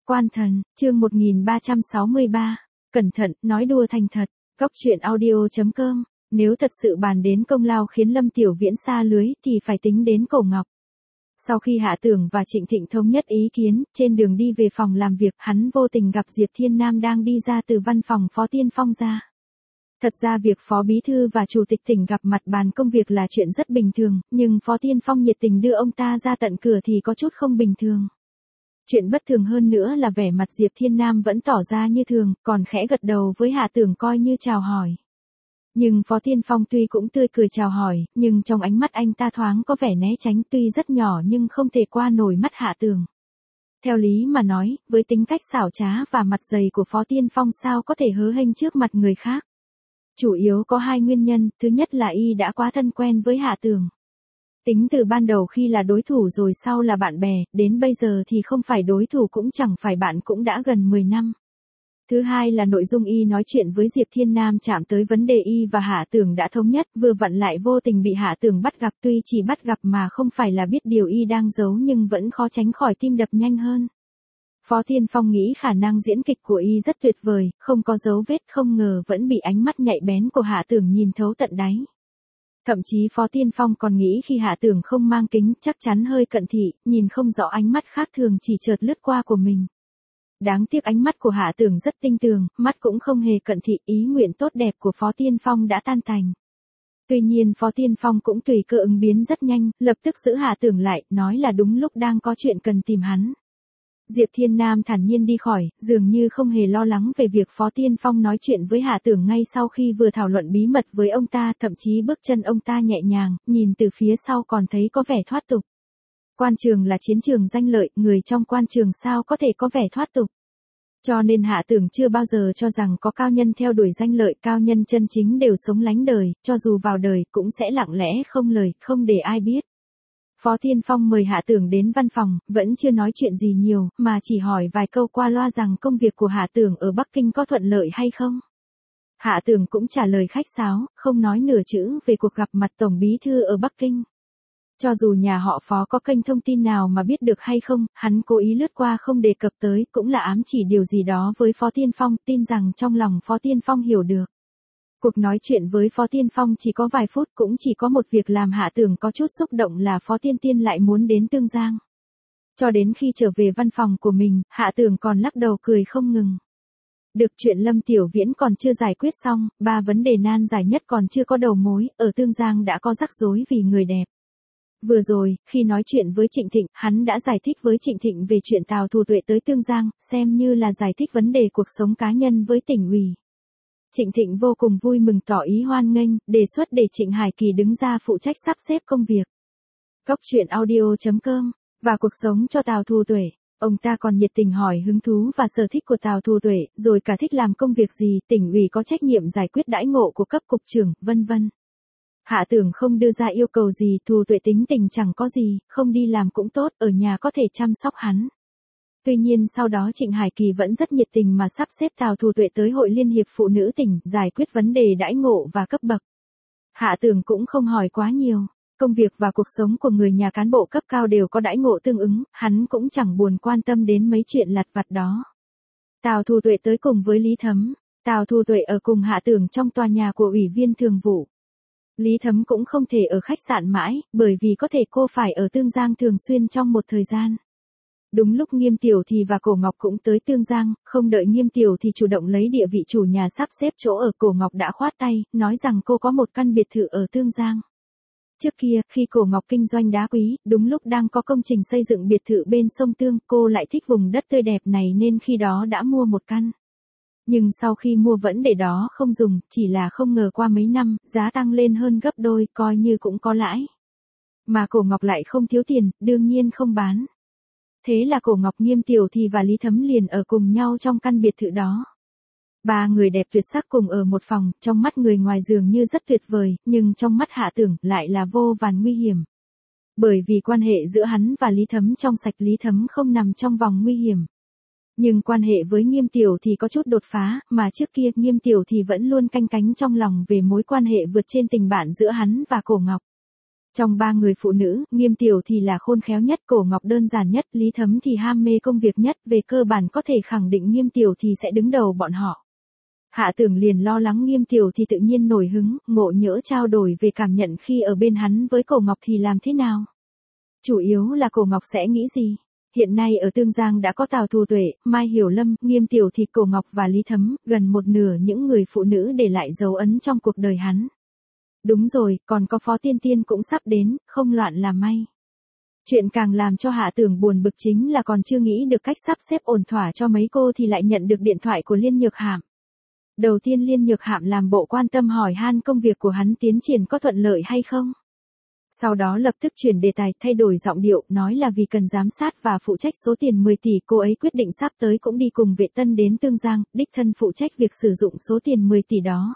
Quan thần, chương 1363. Cẩn thận, nói đùa thành thật. Góc truyện audio.com. Nếu thật sự bàn đến công lao khiến Lâm Tiểu Viễn xa lưới thì phải tính đến Cổ Ngọc. Sau khi Hạ Tưởng và Trịnh Thịnh thống nhất ý kiến, trên đường đi về phòng làm việc, hắn vô tình gặp Diệp Thiên Nam đang đi ra từ văn phòng Phó Tiên Phong ra. Thật ra việc Phó Bí Thư và Chủ tịch tỉnh gặp mặt bàn công việc là chuyện rất bình thường, nhưng Phó Tiên Phong nhiệt tình đưa ông ta ra tận cửa thì có chút không bình thường. Chuyện bất thường hơn nữa là vẻ mặt Diệp Thiên Nam vẫn tỏ ra như thường, còn khẽ gật đầu với Hạ Tưởng coi như chào hỏi. Nhưng Phó Tiên Phong tuy cũng tươi cười chào hỏi, nhưng trong ánh mắt anh ta thoáng có vẻ né tránh, tuy rất nhỏ nhưng không thể qua nổi mắt Hạ Tưởng. Theo lý mà nói, với tính cách xảo trá và mặt dày của Phó Tiên Phong sao có thể hớ hênh trước mặt người khác. Chủ yếu có hai nguyên nhân, thứ nhất là y đã quá thân quen với Hạ Tưởng. Tính từ ban đầu khi là đối thủ rồi sau là bạn bè, đến bây giờ thì không phải đối thủ cũng chẳng phải bạn cũng đã gần 10 năm. Thứ hai là nội dung y nói chuyện với Diệp Thiên Nam chạm tới vấn đề y và Hạ Tưởng đã thống nhất, vừa vặn lại vô tình bị Hạ Tưởng bắt gặp, tuy chỉ bắt gặp mà không phải là biết điều y đang giấu nhưng vẫn khó tránh khỏi tim đập nhanh hơn. Phó Tiên Phong nghĩ khả năng diễn kịch của y rất tuyệt vời, không có dấu vết, không ngờ vẫn bị ánh mắt nhạy bén của Hạ Tưởng nhìn thấu tận đáy. Thậm chí Phó Tiên Phong còn nghĩ khi Hạ Tưởng không mang kính chắc chắn hơi cận thị, nhìn không rõ ánh mắt khác thường chỉ chợt lướt qua của mình. Đáng tiếc ánh mắt của Hạ Tưởng rất tinh tường, mắt cũng không hề cận thị, ý nguyện tốt đẹp của Phó Tiên Phong đã tan tành. Tuy nhiên Phó Tiên Phong cũng tùy cơ ứng biến rất nhanh, lập tức giữ Hạ Tưởng lại, nói là đúng lúc đang có chuyện cần tìm hắn. Diệp Thiên Nam thản nhiên đi khỏi, dường như không hề lo lắng về việc Phó Tiên Phong nói chuyện với Hạ Tưởng ngay sau khi vừa thảo luận bí mật với ông ta, thậm chí bước chân ông ta nhẹ nhàng, nhìn từ phía sau còn thấy có vẻ thoát tục. Quan trường là chiến trường danh lợi, người trong quan trường sao có thể có vẻ thoát tục. Cho nên Hạ Tưởng chưa bao giờ cho rằng có cao nhân theo đuổi danh lợi, cao nhân chân chính đều sống lánh đời, cho dù vào đời cũng sẽ lặng lẽ không lời, không để ai biết. Phó Tiên Phong mời Hạ Tưởng đến văn phòng, vẫn chưa nói chuyện gì nhiều, mà chỉ hỏi vài câu qua loa rằng công việc của Hạ Tưởng ở Bắc Kinh có thuận lợi hay không. Hạ Tưởng cũng trả lời khách sáo, không nói nửa chữ về cuộc gặp mặt Tổng Bí Thư ở Bắc Kinh. Cho dù nhà họ Phó có kênh thông tin nào mà biết được hay không, hắn cố ý lướt qua không đề cập tới, cũng là ám chỉ điều gì đó với Phó Tiên Phong, tin rằng trong lòng Phó Tiên Phong hiểu được. Cuộc nói chuyện với Phó Tiên Phong chỉ có vài phút, cũng chỉ có một việc làm Hạ Tưởng có chút xúc động là Phó Tiên Tiên lại muốn đến Tương Giang. Cho đến khi trở về văn phòng của mình, Hạ Tưởng còn lắc đầu cười không ngừng. Được chuyện Lâm Tiểu Viễn còn chưa giải quyết xong, ba vấn đề nan giải nhất còn chưa có đầu mối, ở Tương Giang đã có rắc rối vì người đẹp. Vừa rồi, khi nói chuyện với Trịnh Thịnh, hắn đã giải thích với Trịnh Thịnh về chuyện Tào Thù Tuệ tới Tương Giang, xem như là giải thích vấn đề cuộc sống cá nhân với tỉnh ủy. Trịnh Thịnh vô cùng vui mừng tỏ ý hoan nghênh, đề xuất để Trịnh Hải Kỳ đứng ra phụ trách sắp xếp công việc. Góc truyện audio.com. Và cuộc sống cho Tào Thù Tuệ. Ông ta còn nhiệt tình hỏi hứng thú và sở thích của Tào Thù Tuệ, rồi cả thích làm công việc gì, tỉnh ủy có trách nhiệm giải quyết đãi ngộ của cấp cục trưởng, vân vân. Hạ Tưởng không đưa ra yêu cầu gì, Thù Tuệ tính tình chẳng có gì, không đi làm cũng tốt, ở nhà có thể chăm sóc hắn. Tuy nhiên sau đó Trịnh Hải Kỳ vẫn rất nhiệt tình mà sắp xếp Tào Thù Tuệ tới Hội Liên hiệp Phụ nữ tỉnh, giải quyết vấn đề đãi ngộ và cấp bậc. Hạ Tưởng cũng không hỏi quá nhiều, công việc và cuộc sống của người nhà cán bộ cấp cao đều có đãi ngộ tương ứng, hắn cũng chẳng buồn quan tâm đến mấy chuyện lặt vặt đó. Tào Thù Tuệ tới cùng với Lý Thấm, Tào Thù Tuệ ở cùng Hạ Tưởng trong tòa nhà của Ủy viên Thường vụ. Lý Thấm cũng không thể ở khách sạn mãi, bởi vì có thể cô phải ở Tương Giang thường xuyên trong một thời gian. Đúng lúc Nghiêm Tiểu Thì và Cổ Ngọc cũng tới Tương Giang, không đợi Nghiêm Tiểu Thì chủ động lấy địa vị chủ nhà sắp xếp chỗ ở, Cổ Ngọc đã khoát tay, nói rằng cô có một căn biệt thự ở Tương Giang. Trước kia, khi Cổ Ngọc kinh doanh đá quý, đúng lúc đang có công trình xây dựng biệt thự bên sông Tương, cô lại thích vùng đất tươi đẹp này nên khi đó đã mua một căn. Nhưng sau khi mua vẫn để đó không dùng, chỉ là không ngờ qua mấy năm, giá tăng lên hơn gấp đôi, coi như cũng có lãi. Mà Cổ Ngọc lại không thiếu tiền, đương nhiên không bán. Thế là Cổ Ngọc, Nghiêm Tiểu Thì và Lý Thấm liền ở cùng nhau trong căn biệt thự đó. Ba người đẹp tuyệt sắc cùng ở một phòng, trong mắt người ngoài dường như rất tuyệt vời, nhưng trong mắt Hạ Tưởng lại là vô vàn nguy hiểm. Bởi vì quan hệ giữa hắn và Lý Thấm trong sạch, Lý Thấm không nằm trong vòng nguy hiểm. Nhưng quan hệ với Nghiêm Tiểu thì có chút đột phá, mà trước kia Nghiêm Tiểu thì vẫn luôn canh cánh trong lòng về mối quan hệ vượt trên tình bạn giữa hắn và Cổ Ngọc. Trong ba người phụ nữ, Nghiêm Tiểu thì là khôn khéo nhất, Cổ Ngọc đơn giản nhất, Lý Thấm thì ham mê công việc nhất, về cơ bản có thể khẳng định Nghiêm Tiểu thì sẽ đứng đầu bọn họ. Hạ Tưởng liền lo lắng Nghiêm Tiểu thì tự nhiên nổi hứng, ngộ nhỡ trao đổi về cảm nhận khi ở bên hắn với Cổ Ngọc thì làm thế nào. Chủ yếu là Cổ Ngọc sẽ nghĩ gì. Hiện nay ở Tương Giang đã có Tào Thù Tuệ, Mai Hiểu Lâm, Nghiêm Tiểu thì Cổ Ngọc và Lý Thấm, gần một nửa những người phụ nữ để lại dấu ấn trong cuộc đời hắn. Đúng rồi, còn có Phó Tiên Tiên cũng sắp đến, không loạn là may. Chuyện càng làm cho Hạ Tưởng buồn bực chính là còn chưa nghĩ được cách sắp xếp ổn thỏa cho mấy cô thì lại nhận được điện thoại của Liên Nhược Hạm. Đầu tiên Liên Nhược Hạm làm bộ quan tâm hỏi han công việc của hắn tiến triển có thuận lợi hay không. Sau đó lập tức chuyển đề tài, thay đổi giọng điệu, nói là vì cần giám sát và phụ trách số tiền 10 tỷ, cô ấy quyết định sắp tới cũng đi cùng Vệ Tân đến Tương Giang, đích thân phụ trách việc sử dụng số tiền 10 tỷ đó.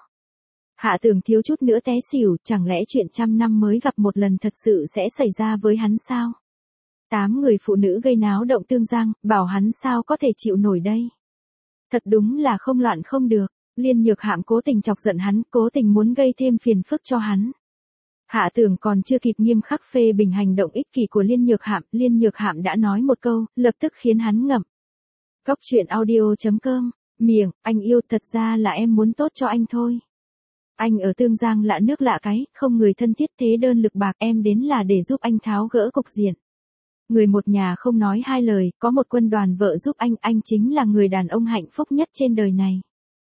Hạ Tưởng thiếu chút nữa té xỉu, chẳng lẽ chuyện trăm năm mới gặp một lần thật sự sẽ xảy ra với hắn sao? 8 người phụ nữ gây náo động Tương Giang, bảo hắn sao có thể chịu nổi đây? Thật đúng là không loạn không được. Liên Nhược Hạm cố tình chọc giận hắn, cố tình muốn gây thêm phiền phức cho hắn. Hạ Tưởng còn chưa kịp nghiêm khắc phê bình hành động ích kỷ của Liên Nhược Hạm đã nói một câu, lập tức khiến hắn ngậm. Góc truyện audio.com, miệng, anh yêu, thật ra là em muốn tốt cho anh thôi. Anh ở Tương Giang lạ nước lạ cái, không người thân thiết thế đơn lực bạc, em đến là để giúp anh tháo gỡ cục diện. Người một nhà không nói hai lời, có một quân đoàn vợ giúp anh chính là người đàn ông hạnh phúc nhất trên đời này.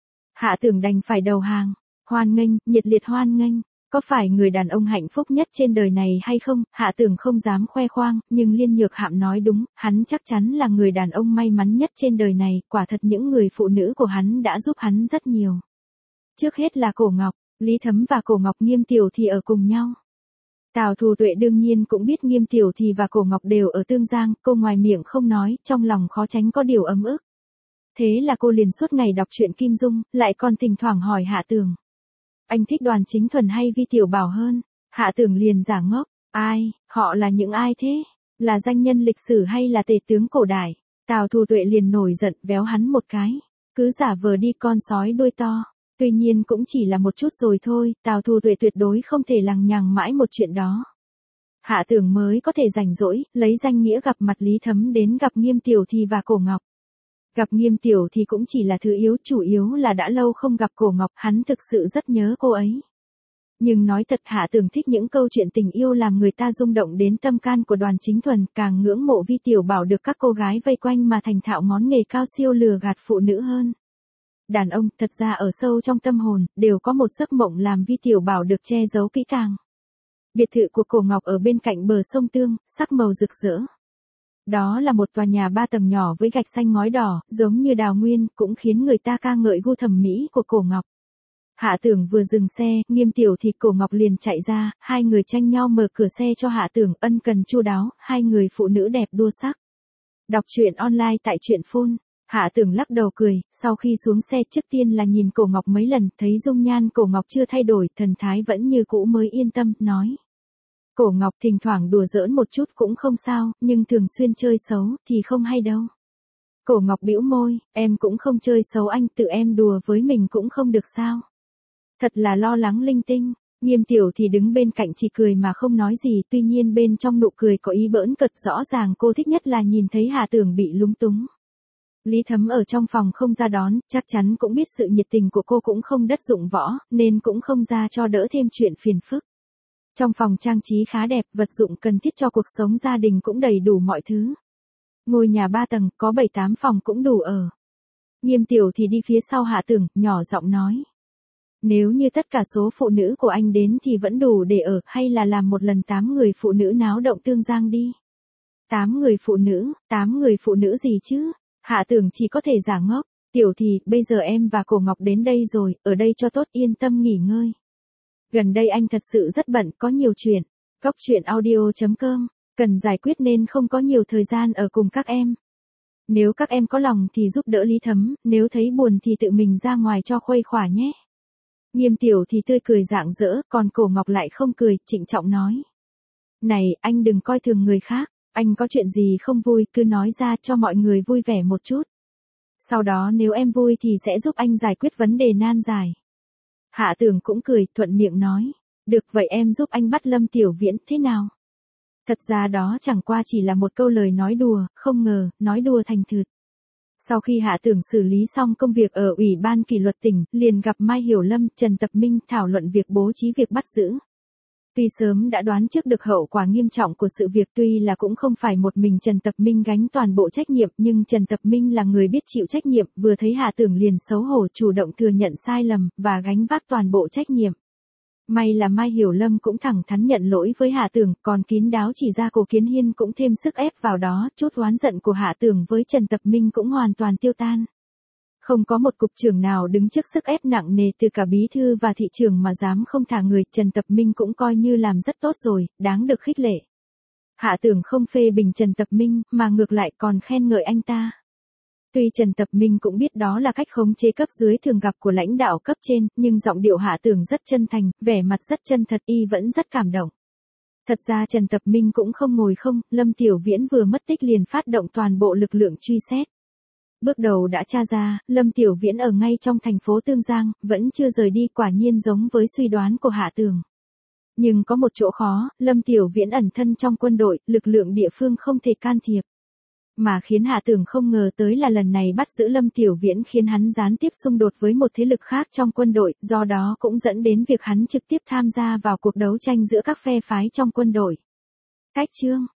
Hạ Tưởng đành phải đầu hàng, hoan nghênh, nhiệt liệt hoan nghênh. Có phải người đàn ông hạnh phúc nhất trên đời này hay không, Hạ Tưởng không dám khoe khoang, nhưng Liên Nhược Hạm nói đúng, hắn chắc chắn là người đàn ông may mắn nhất trên đời này, quả thật những người phụ nữ của hắn đã giúp hắn rất nhiều. Trước hết là Cổ Ngọc, Lý Thấm và Cổ Ngọc Nghiêm Tiểu thì ở cùng nhau. Tào Thù Tuệ đương nhiên cũng biết Nghiêm Tiểu thì và Cổ Ngọc đều ở Tương Giang, cô ngoài miệng không nói, trong lòng khó tránh có điều ấm ức. Thế là cô liền suốt ngày đọc truyện Kim Dung, lại còn thỉnh thoảng hỏi Hạ Tưởng. Anh thích Đoàn Chính Thuần hay Vi Tiểu Bảo hơn? Hạ Tưởng liền giả ngốc, ai, họ là những ai thế? Là danh nhân lịch sử hay là tể tướng cổ đại? Tào Thù Tuệ liền nổi giận, véo hắn một cái. Cứ giả vờ đi con sói đuôi to. Tuy nhiên cũng chỉ là một chút rồi thôi, Tào Thù Tuệ tuyệt đối không thể lằng nhằng mãi một chuyện đó. Hạ Tưởng mới có thể rảnh rỗi, lấy danh nghĩa gặp mặt Lý Thấm đến gặp Nghiêm Tiểu thì và Cổ Ngọc. Gặp Nghiêm Tiểu thì cũng chỉ là thứ yếu, chủ yếu là đã lâu không gặp Cổ Ngọc, hắn thực sự rất nhớ cô ấy. Nhưng nói thật Hạ Tưởng thích những câu chuyện tình yêu làm người ta rung động đến tâm can của Đoàn Chính Thuần, càng ngưỡng mộ Vi Tiểu Bảo được các cô gái vây quanh mà thành thạo ngón nghề cao siêu lừa gạt phụ nữ hơn. Đàn ông, thật ra ở sâu trong tâm hồn, đều có một giấc mộng làm Vi Tiểu Bảo được che giấu kỹ càng. Biệt thự của Cổ Ngọc ở bên cạnh bờ sông Tương, sắc màu rực rỡ. Đó là một tòa nhà 3 tầng nhỏ với gạch xanh ngói đỏ, giống như đào nguyên, cũng khiến người ta ca ngợi gu thẩm mỹ của Cổ Ngọc. Hạ Tưởng vừa dừng xe, Nghiêm Tiểu thì Cổ Ngọc liền chạy ra, hai người tranh nhau mở cửa xe cho Hạ Tưởng, ân cần chu đáo, hai người phụ nữ đẹp đua sắc. Đọc truyện online tại truyện phone. Hạ Tưởng lắc đầu cười, sau khi xuống xe trước tiên là nhìn Cổ Ngọc mấy lần, thấy dung nhan Cổ Ngọc chưa thay đổi, thần thái vẫn như cũ mới yên tâm, nói. Cổ Ngọc thỉnh thoảng đùa giỡn một chút cũng không sao, nhưng thường xuyên chơi xấu thì không hay đâu. Cổ Ngọc bĩu môi, em cũng không chơi xấu anh, tự em đùa với mình cũng không được sao. Thật là lo lắng linh tinh. Nghiêm Tiểu thì đứng bên cạnh chỉ cười mà không nói gì, tuy nhiên bên trong nụ cười có ý bỡn cợt, rõ ràng cô thích nhất là nhìn thấy Hạ Tưởng bị lúng túng. Lý Thấm ở trong phòng không ra đón, chắc chắn cũng biết sự nhiệt tình của cô cũng không đất dụng võ, nên cũng không ra cho đỡ thêm chuyện phiền phức. Trong phòng trang trí khá đẹp, vật dụng cần thiết cho cuộc sống gia đình cũng đầy đủ mọi thứ. Ngôi nhà 3 tầng, có 7-8 phòng cũng đủ ở. Nghiêm Tiểu thì đi phía sau Hạ Tưởng, nhỏ giọng nói. Nếu như tất cả số phụ nữ của anh đến thì vẫn đủ để ở, hay là làm một lần 8 người phụ nữ náo động Tương Giang đi. 8 người phụ nữ gì chứ? Hạ Tưởng chỉ có thể giả ngốc. Tiểu thì, bây giờ em và Cổ Ngọc đến đây rồi, ở đây cho tốt, yên tâm nghỉ ngơi. Gần đây anh thật sự rất bận, có nhiều chuyện. Góc truyện audio.com, cần giải quyết nên không có nhiều thời gian ở cùng các em. Nếu các em có lòng thì giúp đỡ Lý Thấm, nếu thấy buồn thì tự mình ra ngoài cho khuây khỏa nhé. Nghiêm Tiểu thì tươi cười rạng rỡ, còn Cổ Ngọc lại không cười, trịnh trọng nói. Này, anh đừng coi thường người khác, anh có chuyện gì không vui cứ nói ra cho mọi người vui vẻ một chút. Sau đó nếu em vui thì sẽ giúp anh giải quyết vấn đề nan giải. Hạ Tưởng cũng cười, thuận miệng nói. Được vậy em giúp anh bắt Lâm Tiểu Viễn thế nào? Thật ra đó chẳng qua chỉ là một câu lời nói đùa, không ngờ, nói đùa thành thật. Sau khi Hạ Tưởng xử lý xong công việc ở Ủy ban kỷ luật tỉnh, liền gặp Mai Hiểu Lâm, Trần Tập Minh thảo luận việc bố trí việc bắt giữ. Tuy sớm đã đoán trước được hậu quả nghiêm trọng của sự việc, tuy là cũng không phải một mình Trần Tập Minh gánh toàn bộ trách nhiệm, nhưng Trần Tập Minh là người biết chịu trách nhiệm, vừa thấy Hạ Tưởng liền xấu hổ chủ động thừa nhận sai lầm, và gánh vác toàn bộ trách nhiệm. May là Mai Hiểu Lâm cũng thẳng thắn nhận lỗi với Hạ Tưởng, còn kín đáo chỉ ra Cố Kiến Hiên cũng thêm sức ép vào đó, chút oán giận của Hạ Tưởng với Trần Tập Minh cũng hoàn toàn tiêu tan. Không có một cục trưởng nào đứng trước sức ép nặng nề từ cả bí thư và thị trưởng mà dám không thả người, Trần Tập Minh cũng coi như làm rất tốt rồi, đáng được khích lệ. Hạ Tưởng không phê bình Trần Tập Minh, mà ngược lại còn khen ngợi anh ta. Tuy Trần Tập Minh cũng biết đó là cách khống chế cấp dưới thường gặp của lãnh đạo cấp trên, nhưng giọng điệu Hạ Tưởng rất chân thành, vẻ mặt rất chân thật, y vẫn rất cảm động. Thật ra Trần Tập Minh cũng không ngồi không, Lâm Tiểu Viễn vừa mất tích liền phát động toàn bộ lực lượng truy xét. Bước đầu đã tra ra, Lâm Tiểu Viễn ở ngay trong thành phố Tương Giang, vẫn chưa rời đi, quả nhiên giống với suy đoán của Hạ Tưởng. Nhưng có một chỗ khó, Lâm Tiểu Viễn ẩn thân trong quân đội, lực lượng địa phương không thể can thiệp. Mà khiến Hạ Tưởng không ngờ tới là lần này bắt giữ Lâm Tiểu Viễn khiến hắn gián tiếp xung đột với một thế lực khác trong quân đội, do đó cũng dẫn đến việc hắn trực tiếp tham gia vào cuộc đấu tranh giữa các phe phái trong quân đội. Cách chương